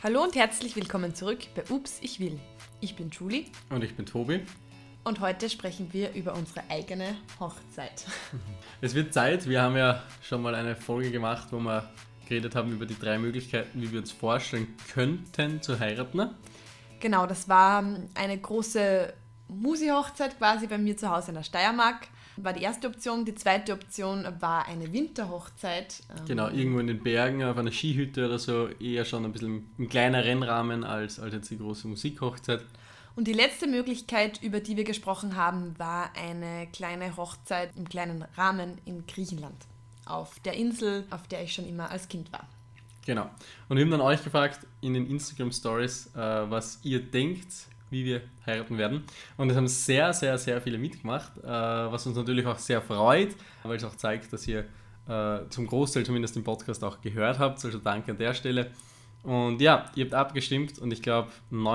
Hallo und herzlich willkommen zurück bei Ups, ich will. Ich bin Julie. Und ich bin Tobi. Und heute sprechen wir über unsere eigene Hochzeit. Es wird Zeit, wir haben ja schon mal eine Folge gemacht, wo wir geredet haben über die 3 Möglichkeiten, wie wir uns vorstellen könnten zu heiraten. Genau, das war eine große Musi-Hochzeit quasi bei mir zu Hause in der Steiermark. War die erste Option. Die zweite Option war eine Winterhochzeit. Genau, irgendwo in den Bergen, auf einer Skihütte oder so, eher schon ein bisschen im kleineren Rahmen als jetzt die große Musikhochzeit. Und die letzte Möglichkeit, über die wir gesprochen haben, war eine kleine Hochzeit im kleinen Rahmen in Griechenland. Auf der Insel, auf der ich schon immer als Kind war. Genau. Und wir haben dann euch gefragt in den Instagram Stories, was ihr denkt, wie wir heiraten werden. Und es haben sehr, sehr, sehr viele mitgemacht, was uns natürlich auch sehr freut, weil es auch zeigt, dass ihr zum Großteil zumindest den Podcast auch gehört habt. Also danke an der Stelle. Und ja, ihr habt abgestimmt und ich glaube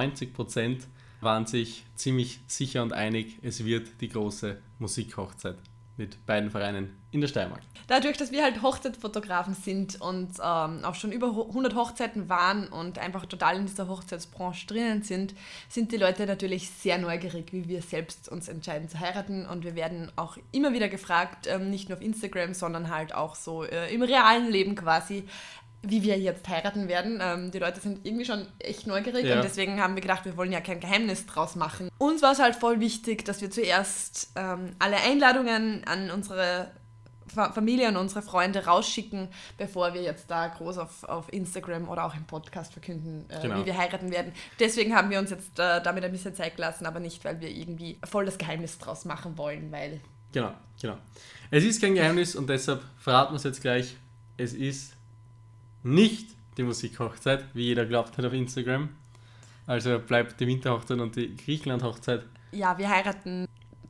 90% waren sich ziemlich sicher und einig, es wird die große Musikhochzeit mit beiden Vereinen in der Steiermark. Dadurch, dass wir halt Hochzeitsfotografen sind und auch schon über 100 Hochzeiten waren und einfach total in dieser Hochzeitsbranche drinnen sind die Leute natürlich sehr neugierig, wie wir selbst uns entscheiden zu heiraten. Und wir werden auch immer wieder gefragt, nicht nur auf Instagram, sondern halt auch so im realen Leben quasi, wie wir jetzt heiraten werden. Die Leute sind irgendwie schon echt neugierig und deswegen haben wir gedacht, wir wollen ja kein Geheimnis draus machen. Uns war es halt voll wichtig, dass wir zuerst alle Einladungen an unsere Familie und unsere Freunde rausschicken, bevor wir jetzt da groß auf Instagram oder auch im Podcast verkünden, wie wir heiraten werden. Deswegen haben wir uns jetzt damit ein bisschen Zeit gelassen, aber nicht, weil wir irgendwie voll das Geheimnis draus machen wollen, weil... Genau. Es ist kein Geheimnis und deshalb verraten wir es jetzt gleich. Es ist nicht die Musikhochzeit, wie jeder glaubt hat auf Instagram. Also bleibt die Winterhochzeit und die Griechenland-Hochzeit. Ja, wir heiraten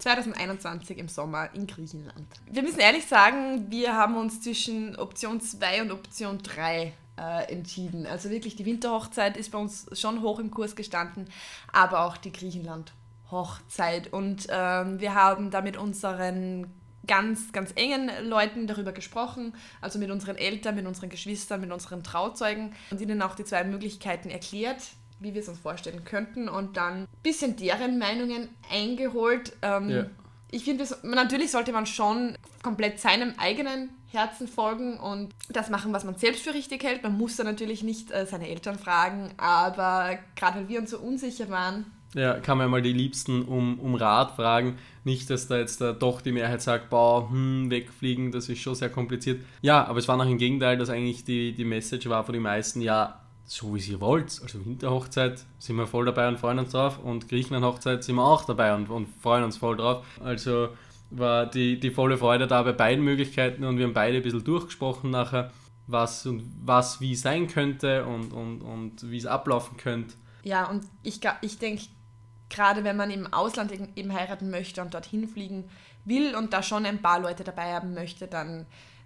2021 im Sommer in Griechenland. Wir müssen ehrlich sagen, wir haben uns zwischen Option 2 und Option 3 entschieden. Also wirklich, die Winterhochzeit ist bei uns schon hoch im Kurs gestanden, aber auch die Griechenland-Hochzeit. Und wir haben da mit unseren ganz, ganz engen Leuten darüber gesprochen, also mit unseren Eltern, mit unseren Geschwistern, mit unseren Trauzeugen und ihnen auch die 2 Möglichkeiten erklärt, wie wir es uns vorstellen könnten und dann ein bisschen deren Meinungen eingeholt. Ich finde, natürlich sollte man schon komplett seinem eigenen Herzen folgen und das machen, was man selbst für richtig hält. Man muss da natürlich nicht seine Eltern fragen, aber gerade weil wir uns so unsicher waren, ja, kann man mal die Liebsten um Rat fragen. Nicht, dass da jetzt doch die Mehrheit sagt, wegfliegen, das ist schon sehr kompliziert. Ja, aber es war noch im Gegenteil, dass eigentlich die Message war von den meisten, ja, so wie es ihr wollt. Also Winterhochzeit sind wir voll dabei und freuen uns drauf und Griechenland-Hochzeit sind wir auch dabei und freuen uns voll drauf. Also war die volle Freude da bei beiden Möglichkeiten und wir haben beide ein bisschen durchgesprochen nachher, was wie sein könnte und wie es ablaufen könnte. Ja, und ich denke, gerade wenn man im Ausland eben heiraten möchte und dorthin fliegen will und da schon ein paar Leute dabei haben möchte, dann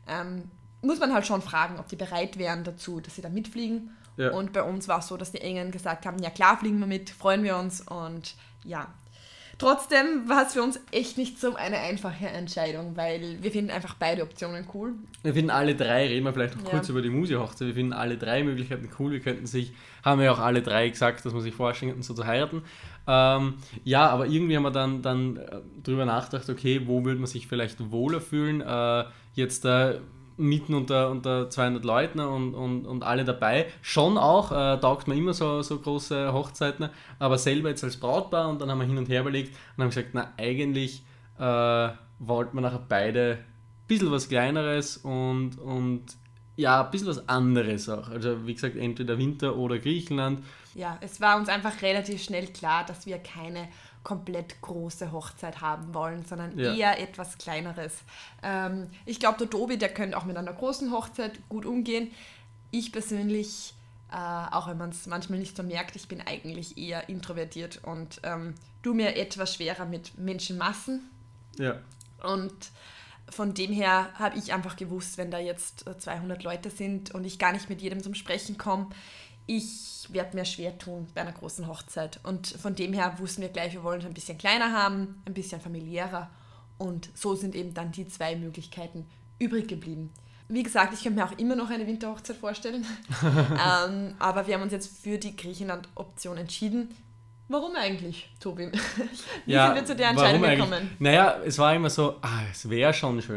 muss man halt schon fragen, ob die bereit wären dazu, dass sie da mitfliegen. Ja. Und bei uns war es so, dass die Engen gesagt haben, ja klar, fliegen wir mit, freuen wir uns und ja. Trotzdem war es für uns echt nicht so eine einfache Entscheidung, weil wir finden einfach beide Optionen cool. Wir finden alle 3, reden wir vielleicht noch kurz über die Musi-Hochzeit, wir finden alle 3 Möglichkeiten cool, haben wir auch alle 3 gesagt, dass man sich vorstellen könnte, so zu heiraten. Ja, aber irgendwie haben wir dann drüber nachgedacht, okay, wo würde man sich vielleicht wohler fühlen, jetzt mitten unter 200 Leuten und alle dabei. Schon auch, taugt man immer so große Hochzeiten, aber selber jetzt als Brautpaar und dann haben wir hin und her überlegt und haben gesagt, na eigentlich wollten wir nachher beide ein bisschen was Kleineres und ja, ein bisschen was anderes auch. Also wie gesagt, entweder Winter oder Griechenland. Ja, es war uns einfach relativ schnell klar, dass wir keine komplett große Hochzeit haben wollen, sondern eher etwas Kleineres. Ich glaube, der Tobi, der könnte auch mit einer großen Hochzeit gut umgehen. Ich persönlich, auch wenn man es manchmal nicht so merkt, ich bin eigentlich eher introvertiert und tue mir etwas schwerer mit Menschenmassen. Ja. Und von dem her habe ich einfach gewusst, wenn da jetzt 200 Leute sind und ich gar nicht mit jedem zum Sprechen komme, ich werde mir schwer tun bei einer großen Hochzeit. Und von dem her wussten wir gleich, wir wollen es ein bisschen kleiner haben, ein bisschen familiärer. Und so sind eben dann die 2 Möglichkeiten übrig geblieben. Wie gesagt, ich könnte mir auch immer noch eine Winterhochzeit vorstellen. Aber wir haben uns jetzt für die Griechenland-Option entschieden. Warum eigentlich, Tobi? Wie sind wir zu der Entscheidung gekommen? Naja, es war immer so, es wäre schon schön.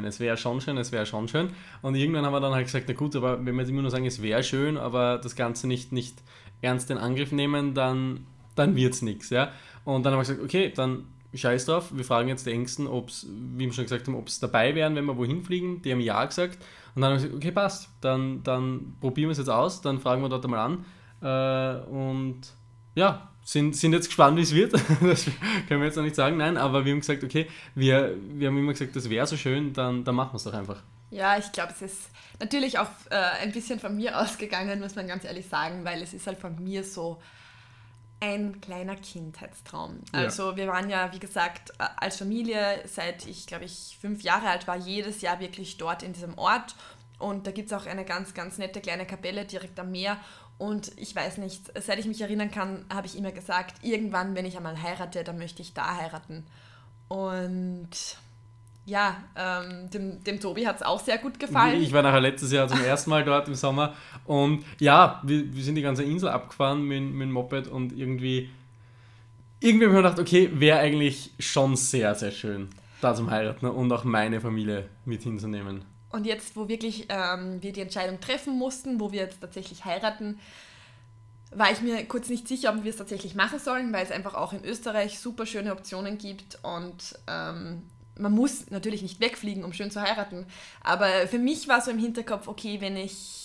Und irgendwann haben wir dann halt gesagt, na gut, aber wenn wir jetzt immer nur sagen, es wäre schön, aber das Ganze nicht ernst in Angriff nehmen, dann wird es nichts. Ja? Und dann haben wir gesagt, okay, dann scheiß drauf, wir fragen jetzt die Ängsten, wie wir schon gesagt haben, ob es dabei wären, wenn wir wohin fliegen. Die haben ja gesagt. Und dann haben wir gesagt, okay, passt, dann probieren wir es jetzt aus, dann fragen wir dort einmal an. Und ja, sind jetzt gespannt, wie es wird. Das können wir jetzt noch nicht sagen, nein, aber wir haben gesagt, okay, wir haben immer gesagt, das wäre so schön, dann machen wir es doch einfach. Ja, ich glaube, es ist natürlich auch ein bisschen von mir ausgegangen, muss man ganz ehrlich sagen, weil es ist halt von mir so ein kleiner Kindheitstraum. Also wir waren ja, wie gesagt, als Familie, seit ich, glaube ich, 5 Jahre alt war, jedes Jahr wirklich dort in diesem Ort. Und da gibt es auch eine ganz, ganz nette kleine Kapelle direkt am Meer. Und ich weiß nicht, seit ich mich erinnern kann, habe ich immer gesagt, irgendwann, wenn ich einmal heirate, dann möchte ich da heiraten. Und ja, dem Tobi hat es auch sehr gut gefallen. Ich war nachher letztes Jahr zum ersten Mal dort im Sommer. Und ja, wir sind die ganze Insel abgefahren mit dem Moped und irgendwie habe ich mir gedacht, okay, wäre eigentlich schon sehr, sehr schön, da zum Heiraten und auch meine Familie mit hinzunehmen. Und jetzt, wo wirklich wir die Entscheidung treffen mussten, wo wir jetzt tatsächlich heiraten, war ich mir kurz nicht sicher, ob wir es tatsächlich machen sollen, weil es einfach auch in Österreich super schöne Optionen gibt und man muss natürlich nicht wegfliegen, um schön zu heiraten. Aber für mich war so im Hinterkopf, okay, wenn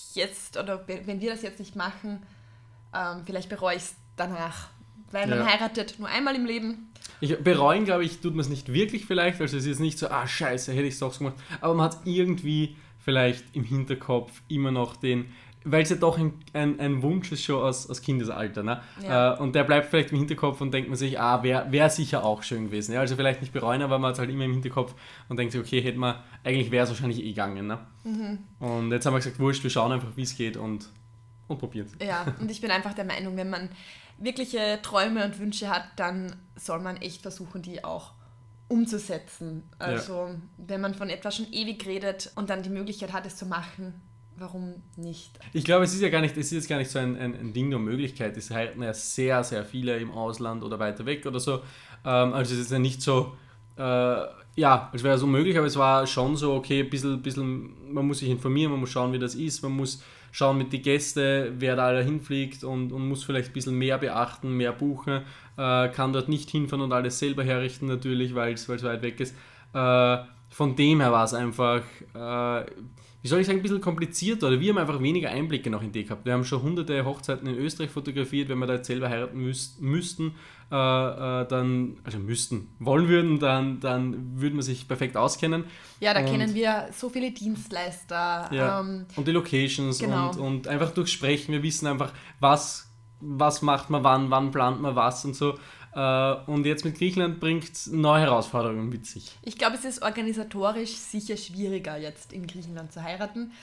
wir das jetzt nicht machen, vielleicht bereue ich es danach. Weil man heiratet nur einmal im Leben. Bereuen, glaube ich, tut man es nicht wirklich vielleicht. Also es ist nicht so, scheiße, hätte ich es doch so gemacht. Aber man hat irgendwie vielleicht im Hinterkopf immer noch weil es ja doch ein Wunsch ist schon aus Kindesalter. Ne? Ja. Und der bleibt vielleicht im Hinterkopf und denkt man sich, wäre sicher auch schön gewesen. Ja? Also vielleicht nicht bereuen, aber man hat es halt immer im Hinterkopf und denkt sich, okay, eigentlich wäre es wahrscheinlich gegangen. Ne? Mhm. Und jetzt haben wir gesagt, wurscht, wir schauen einfach, wie es geht und probieren es. Ja, und ich bin einfach der Meinung, wenn man wirkliche Träume und Wünsche hat, dann soll man echt versuchen, die auch umzusetzen. Also wenn man von etwas schon ewig redet und dann die Möglichkeit hat, es zu machen, warum nicht? Ich glaube, es ist jetzt gar nicht so ein Ding der Möglichkeit. Es heiraten ja sehr, sehr viele im Ausland oder weiter weg oder so. Also es ist ja nicht so, es wäre so möglich, aber es war schon so, okay, ein bisschen, man muss sich informieren, man muss schauen, wie das ist, man muss schauen mit den Gästen, wer da alle hinfliegt und muss vielleicht ein bisschen mehr beachten, mehr buchen, kann dort nicht hinfahren und alles selber herrichten natürlich, weil es weit weg ist. Von dem her war es einfach, wie soll ich sagen, ein bisschen kompliziert, oder wir haben einfach weniger Einblicke noch in die gehabt. Wir haben schon hunderte Hochzeiten in Österreich fotografiert, wenn wir da jetzt selber heiraten wollen würden, dann würden wir sich perfekt auskennen. Ja, da kennen wir so viele Dienstleister. Ja, und die Locations genau. und einfach durchs Sprechen, wir wissen einfach, was macht man wann plant man was und so. Und jetzt mit Griechenland bringt es neue Herausforderungen mit sich. Ich glaube, es ist organisatorisch sicher schwieriger, jetzt in Griechenland zu heiraten.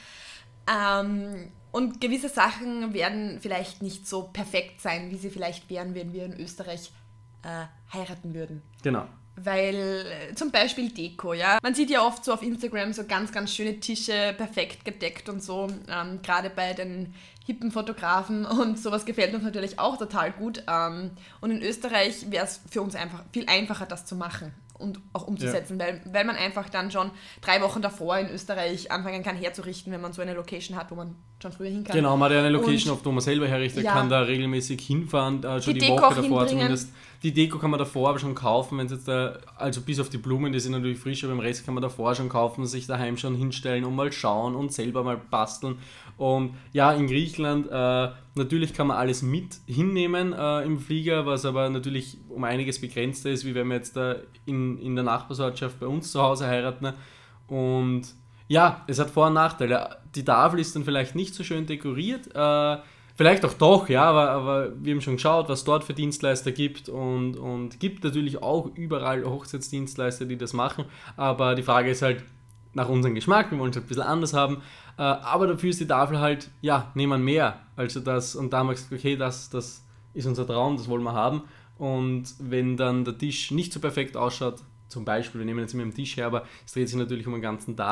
Und gewisse Sachen werden vielleicht nicht so perfekt sein, wie sie vielleicht wären, wenn wir in Österreich heiraten würden. Genau. Weil zum Beispiel Deko, ja. Man sieht ja oft so auf Instagram so ganz, ganz schöne Tische, perfekt gedeckt und so. Gerade bei den hippen Fotografen und sowas gefällt uns natürlich auch total gut. Und in Österreich wäre es für uns einfach viel einfacher, das zu machen und auch umzusetzen, weil man einfach dann schon 3 Wochen davor in Österreich anfangen kann herzurichten, wenn man so eine Location hat, wo man schon früher hin kann. Genau, man hat ja eine Location, wo man selber herrichtet, kann da regelmäßig hinfahren, schon die Woche davor zumindest. Die Deko kann man davor aber schon kaufen, wenn es jetzt also bis auf die Blumen, die sind natürlich frisch, aber im Rest kann man davor schon kaufen, sich daheim schon hinstellen und mal schauen und selber mal basteln. Und ja, in Griechenland, natürlich kann man alles mit hinnehmen im Flieger, was aber natürlich um einiges begrenzter ist, wie wenn wir jetzt in der Nachbarsortschaft bei uns zu Hause heiraten. Und ja, es hat Vor- und Nachteile. Die Tafel ist dann vielleicht nicht so schön dekoriert, vielleicht auch doch, ja, aber wir haben schon geschaut, was dort für Dienstleister gibt und gibt natürlich auch überall Hochzeitsdienstleister, die das machen, aber die Frage ist halt nach unserem Geschmack, wir wollen es halt ein bisschen anders haben, aber dafür ist die Tafel halt, nehmen mehr, also das, und da haben wir gesagt, okay, das ist unser Traum, das wollen wir haben, und wenn dann der Tisch nicht so perfekt ausschaut, zum Beispiel, wir nehmen jetzt immer einen Tisch her, aber es dreht sich natürlich um den ganzen Tag,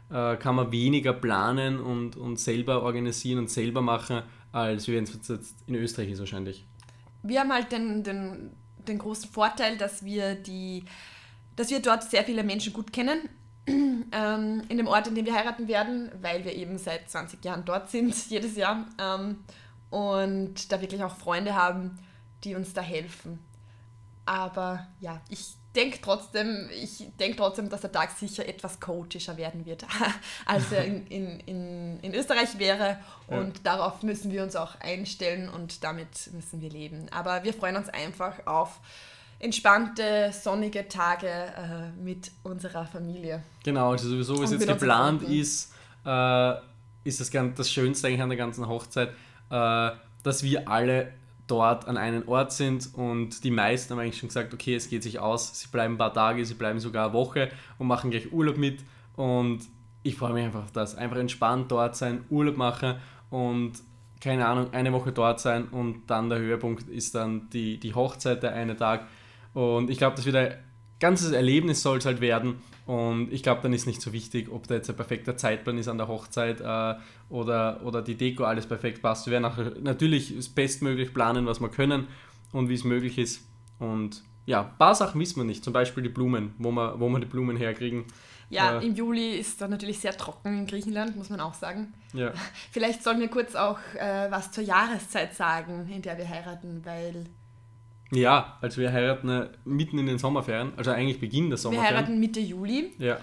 kann man weniger planen und selber organisieren und selber machen, als wenn es jetzt in Österreich ist wahrscheinlich. Wir haben halt den großen Vorteil, dass wir dort sehr viele Menschen gut kennen, in dem Ort, in dem wir heiraten werden, weil wir eben seit 20 Jahren dort sind, jedes Jahr, und da wirklich auch Freunde haben, die uns da helfen. Aber ja, ich denke trotzdem, dass der Tag sicher etwas chaotischer werden wird, als er in Österreich wäre. Und darauf müssen wir uns auch einstellen und damit müssen wir leben. Aber wir freuen uns einfach auf entspannte, sonnige Tage mit unserer Familie. Genau, also sowieso, wie es jetzt geplant ist, ist das Schönste eigentlich an der ganzen Hochzeit, dass wir alle dort an einen Ort sind und die meisten haben eigentlich schon gesagt, okay, es geht sich aus, sie bleiben ein paar Tage, sie bleiben sogar eine Woche und machen gleich Urlaub mit und ich freue mich einfach auf das, einfach entspannt dort sein, Urlaub machen und keine Ahnung, eine Woche dort sein und dann der Höhepunkt ist dann die Hochzeit, der eine Tag und ich glaube, das wird ein ganzes Erlebnis soll es halt werden und ich glaube, dann ist nicht so wichtig, ob da jetzt ein perfekter Zeitplan ist an der Hochzeit oder die Deko alles perfekt passt. Wir werden natürlich das bestmöglich planen, was wir können und wie es möglich ist. Und ja, ein paar Sachen wissen wir nicht, zum Beispiel die Blumen, wo wir die Blumen herkriegen. Ja, im Juli ist da natürlich sehr trocken in Griechenland, muss man auch sagen. Ja. Vielleicht sollen wir kurz auch was zur Jahreszeit sagen, in der wir heiraten, weil... Ja, also wir heiraten mitten in den Sommerferien, also eigentlich Beginn der Sommerferien. Wir heiraten Mitte Juli. Ja.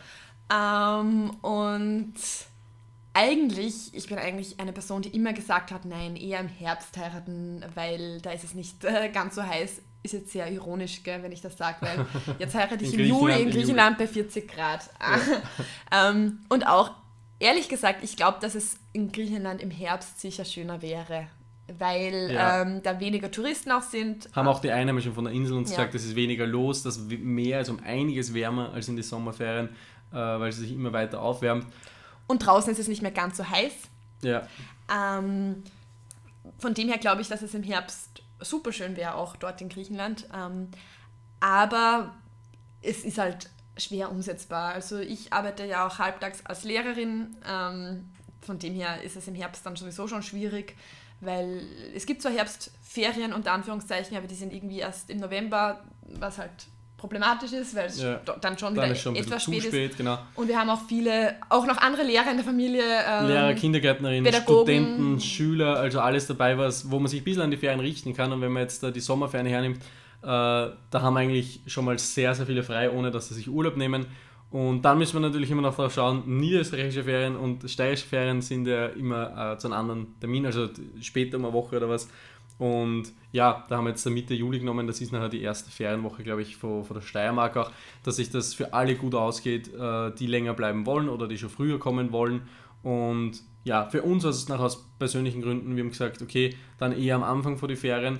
Und ich bin eigentlich eine Person, die immer gesagt hat, nein, eher im Herbst heiraten, weil da ist es nicht ganz so heiß. Ist jetzt sehr ironisch, gell, wenn ich das sage, weil jetzt heirate ich im Juli in Griechenland bei 40 Grad. Ja. Und auch, ehrlich gesagt, ich glaube, dass es in Griechenland im Herbst sicher schöner wäre, weil da weniger Touristen auch sind. Haben auch die Einheimischen von der Insel uns gesagt, es ist weniger los, das Meer ist um einiges wärmer als in die Sommerferien, weil es sich immer weiter aufwärmt. Und draußen ist es nicht mehr ganz so heiß. Ja. Von dem her glaube ich, dass es im Herbst super schön wäre, auch dort in Griechenland. Aber es ist halt schwer umsetzbar. Also ich arbeite ja auch halbtags als Lehrerin. Von dem her ist es im Herbst dann sowieso schon schwierig, weil es gibt zwar Herbstferien unter Anführungszeichen, aber die sind irgendwie erst im November, was halt problematisch ist, weil es dann schon wieder etwas spät ist. Genau. Und wir haben auch auch noch andere Lehrer in der Familie. Lehrer, Kindergärtnerinnen, Pädagogen. Studenten, Schüler, also alles dabei, wo man sich ein bisschen an die Ferien richten kann. Und wenn man jetzt die Sommerferien hernimmt, da haben wir eigentlich schon mal sehr, sehr viele frei, ohne dass sie sich Urlaub nehmen. Und dann müssen wir natürlich immer noch darauf schauen, niederösterreichische Ferien und steirische Ferien sind ja immer zu einem anderen Termin, also später um eine Woche oder was. Und ja, da haben wir jetzt Mitte Juli genommen, das ist nachher die erste Ferienwoche, glaube ich, von der Steiermark auch, dass sich das für alle gut ausgeht, die länger bleiben wollen oder die schon früher kommen wollen. Und ja, für uns war es nachher aus persönlichen Gründen, wir haben gesagt, okay, dann eher am Anfang von die Ferien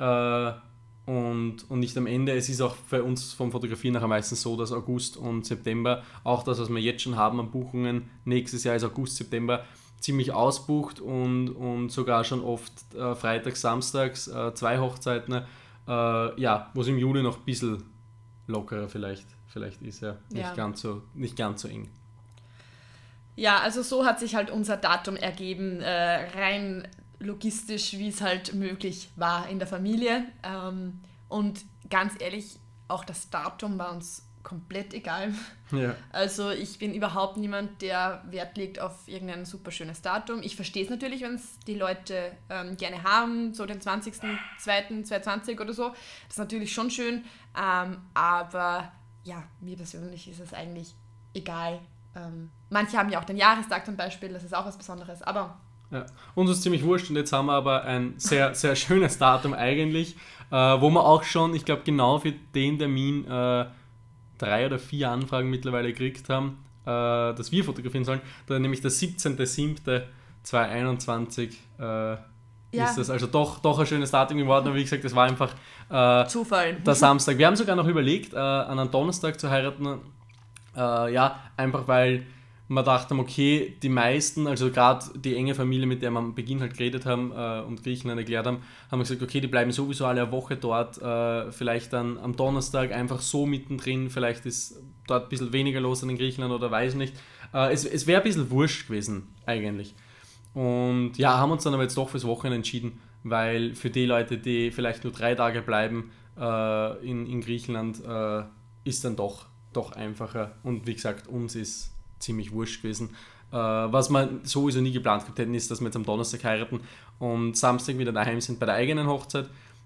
und nicht am Ende. Es ist auch für uns vom Fotografieren nachher meistens so, dass August und September, auch das, was wir jetzt schon haben an Buchungen, nächstes Jahr ist August, September, ziemlich ausbucht und sogar schon oft freitags, samstags 2 Hochzeiten, wo es im Juli noch ein bisschen lockerer vielleicht ist, ja. Nicht ganz so eng. Ja, also so hat sich halt unser Datum ergeben, rein logistisch, wie es halt möglich war in der Familie. Und ganz ehrlich, auch das Datum war uns komplett egal. Ja. Also ich bin überhaupt niemand, der Wert legt auf irgendein super schönes Datum. Ich verstehe es natürlich, wenn es die Leute gerne haben, so den 20.02.2020 oder so. Das ist natürlich schon schön, aber ja, mir persönlich ist es eigentlich egal. Manche haben ja auch den Jahrestag zum Beispiel, das ist auch was Besonderes, aber... Ja. Uns ist ziemlich wurscht und jetzt haben wir aber ein sehr, sehr schönes Datum eigentlich, wo wir auch schon, ich glaube genau für den Termin 3 oder 4 Anfragen mittlerweile gekriegt haben, dass wir fotografieren sollen. Da nämlich der 17.07.2021 ist das also doch ein schönes Datum geworden, aber wie gesagt, das war einfach Zufall. Der Samstag. Wir haben sogar noch überlegt, an einem Donnerstag zu heiraten, einfach weil wir dachten, okay, die meisten, also gerade die enge Familie, mit der wir am Beginn halt geredet haben und Griechenland erklärt haben wir gesagt, okay, die bleiben sowieso alle eine Woche dort, vielleicht dann am Donnerstag einfach so mittendrin, vielleicht ist dort ein bisschen weniger los in Griechenland oder weiß nicht, Es wäre ein bisschen wurscht gewesen, eigentlich. Und ja, haben uns dann aber jetzt doch fürs Wochenende entschieden, weil für die Leute, die vielleicht nur 3 Tage bleiben in Griechenland, ist dann doch einfacher. Und wie gesagt, uns ist ziemlich wurscht gewesen. Was wir sowieso nie geplant gehabt hätten, ist, dass wir jetzt am Donnerstag heiraten und Samstag wieder daheim sind bei der eigenen Hochzeit.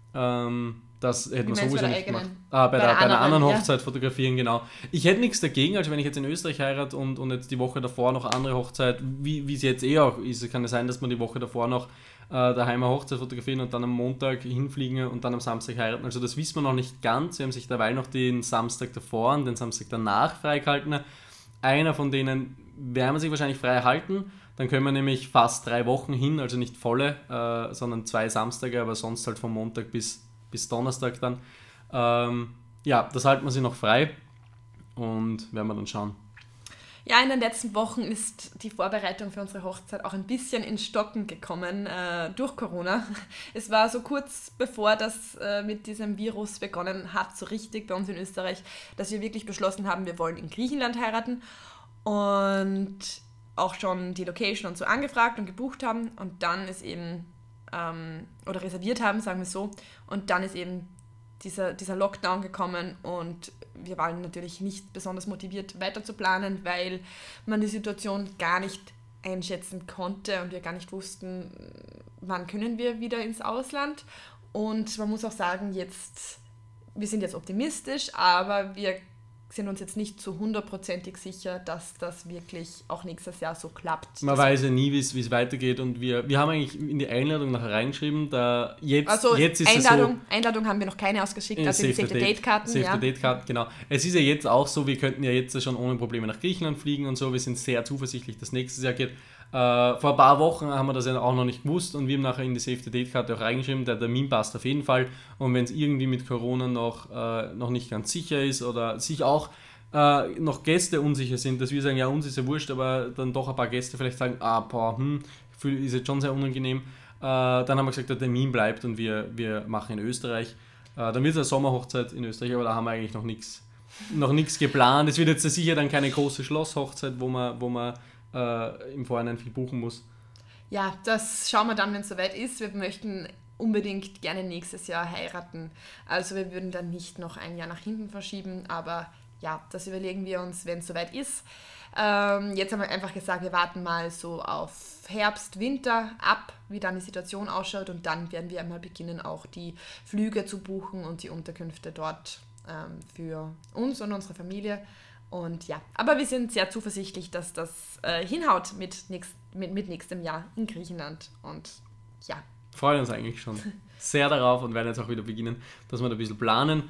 Das hätten wir sowieso nicht gemacht. Bei einer anderen Hochzeit fotografieren, genau. Ich hätte nichts dagegen, also wenn ich jetzt in Österreich heirate und jetzt die Woche davor noch eine andere Hochzeit, wie es jetzt auch ist, kann es sein, dass man die Woche davor noch daheim eine Hochzeit fotografieren und dann am Montag hinfliegen und dann am Samstag heiraten. Also das wissen wir noch nicht ganz. Wir haben sich derweil noch den Samstag davor und den Samstag danach freigehalten. Einer von denen werden wir sich wahrscheinlich frei halten. Dann können wir nämlich fast 3 Wochen hin, also nicht volle, sondern 2 Samstage, aber sonst halt von Montag bis Donnerstag dann. Ja, das halten wir sich noch frei und werden wir dann schauen. Ja, in den letzten Wochen ist die Vorbereitung für unsere Hochzeit auch ein bisschen ins Stocken gekommen durch Corona. Es war so kurz bevor das mit diesem Virus begonnen hat, so richtig bei uns in Österreich, dass wir wirklich beschlossen haben, wir wollen in Griechenland heiraten und auch schon die Location und so angefragt und gebucht haben und dann ist eben, oder reserviert haben, sagen wir so, und dann ist eben dieser Lockdown gekommen und wir waren natürlich nicht besonders motiviert weiter zu planen, weil man die Situation gar nicht einschätzen konnte und wir gar nicht wussten, wann können wir wieder ins Ausland. Und man muss auch sagen, wir sind jetzt optimistisch, aber wir sind uns jetzt nicht zu 100%ig sicher, dass das wirklich auch nächstes Jahr so klappt. Man weiß ja nie, wie es weitergeht und wir haben eigentlich in die Einladung nachher reingeschrieben, jetzt ist Einladung haben wir noch keine ausgeschickt, also die Save-the-Date-Karten. Save-the-Date-Karten, genau. Es ist ja jetzt auch so, wir könnten ja jetzt schon ohne Probleme nach Griechenland fliegen und so, wir sind sehr zuversichtlich, dass nächstes Jahr geht. Vor ein paar Wochen haben wir das ja auch noch nicht gewusst und wir haben nachher in die Save-the-Date-Karte auch reingeschrieben, der Termin passt auf jeden Fall und wenn es irgendwie mit Corona noch nicht ganz sicher ist oder sich auch noch Gäste unsicher sind, dass wir sagen, ja, uns ist ja wurscht, aber dann doch ein paar Gäste vielleicht sagen, ist jetzt schon sehr unangenehm, dann haben wir gesagt, der Termin bleibt und wir machen in Österreich. Dann wird es eine Sommerhochzeit in Österreich, aber da haben wir eigentlich noch nichts geplant. Es wird jetzt sicher dann keine große Schlosshochzeit, wo man im Vorhinein viel buchen muss. Ja, das schauen wir dann, wenn es soweit ist. Wir möchten unbedingt gerne nächstes Jahr heiraten. Also wir würden dann nicht noch ein Jahr nach hinten verschieben, aber ja, das überlegen wir uns, wenn es soweit ist. Jetzt haben wir einfach gesagt, wir warten mal so auf Herbst, Winter ab, wie dann die Situation ausschaut und dann werden wir einmal beginnen, auch die Flüge zu buchen und die Unterkünfte dort für uns und unsere Familie. Und ja, aber wir sind sehr zuversichtlich, dass das hinhaut mit nächstem Jahr in Griechenland. Und ja. Freuen uns eigentlich schon sehr darauf und werden jetzt auch wieder beginnen, dass wir da ein bisschen planen.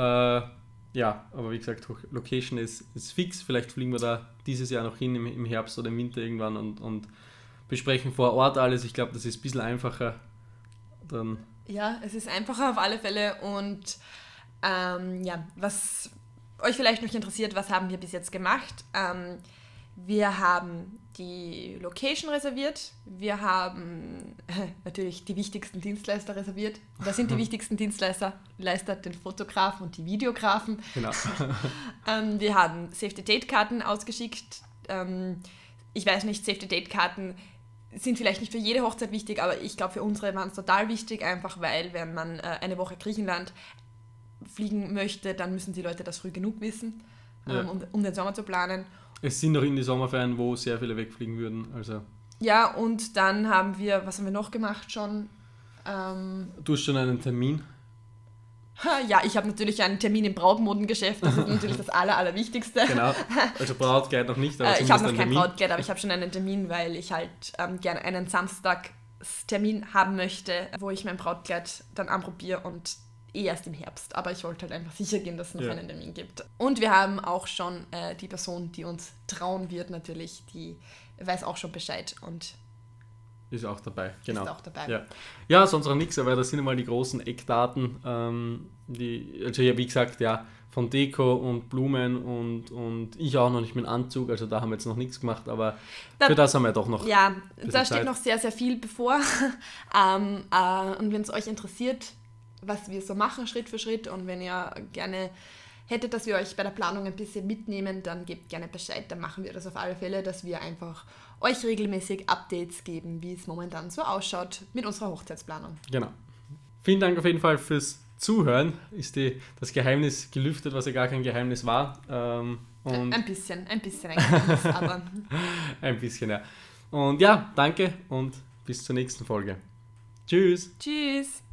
Ja, aber wie gesagt, Location ist fix. Vielleicht fliegen wir da dieses Jahr noch hin im Herbst oder im Winter irgendwann und besprechen vor Ort alles. Ich glaube, das ist ein bisschen einfacher. Dann ja, es ist einfacher auf alle Fälle. Und ja, was euch vielleicht noch interessiert, was haben wir bis jetzt gemacht? Wir haben die Location reserviert, wir haben natürlich die wichtigsten Dienstleister reserviert. Das sind die wichtigsten Dienstleister, den Fotografen und die Videografen. Genau. Wir haben Save-the-Date-Karten ausgeschickt. Ich weiß nicht, Save-the-Date-Karten sind vielleicht nicht für jede Hochzeit wichtig, aber ich glaube, für unsere waren es total wichtig, einfach weil, wenn man eine Woche Griechenland fliegen möchte, dann müssen die Leute das früh genug wissen, um den Sommer zu planen. Es sind noch in die Sommerferien, wo sehr viele wegfliegen würden. Also. Ja, und dann was haben wir noch gemacht schon? Du hast schon einen Termin? Ja, ich habe natürlich einen Termin im Brautmodengeschäft, das ist natürlich das Allerwichtigste. Genau, also Brautkleid noch nicht, aber ich habe noch kein Brautkleid, aber ich habe schon einen Termin, weil ich halt gerne einen Samstagstermin haben möchte, wo ich mein Brautkleid dann anprobiere und erst im Herbst, aber ich wollte halt einfach sicher gehen, dass es noch einen Termin gibt. Und wir haben auch schon die Person, die uns trauen wird, natürlich, die weiß auch schon Bescheid und ist auch dabei, genau. Ist auch dabei. Ja, sonst auch nichts, aber das sind einmal die großen Eckdaten, also ja, wie gesagt, ja, von Deko und Blumen und ich auch noch nicht mit Anzug, also da haben wir jetzt noch nichts gemacht, aber für das haben wir doch noch. Ja, da steht noch sehr, sehr viel bevor und wenn es euch interessiert, was wir so machen, Schritt für Schritt. Und wenn ihr gerne hättet, dass wir euch bei der Planung ein bisschen mitnehmen, dann gebt gerne Bescheid. Dann machen wir das auf alle Fälle, dass wir einfach euch regelmäßig Updates geben, wie es momentan so ausschaut mit unserer Hochzeitsplanung. Genau. Vielen Dank auf jeden Fall fürs Zuhören. Ist das Geheimnis gelüftet, was ja gar kein Geheimnis war. Und ein bisschen ein Geheimnis, aber... ein bisschen, ja. Und ja, danke und bis zur nächsten Folge. Tschüss. Tschüss.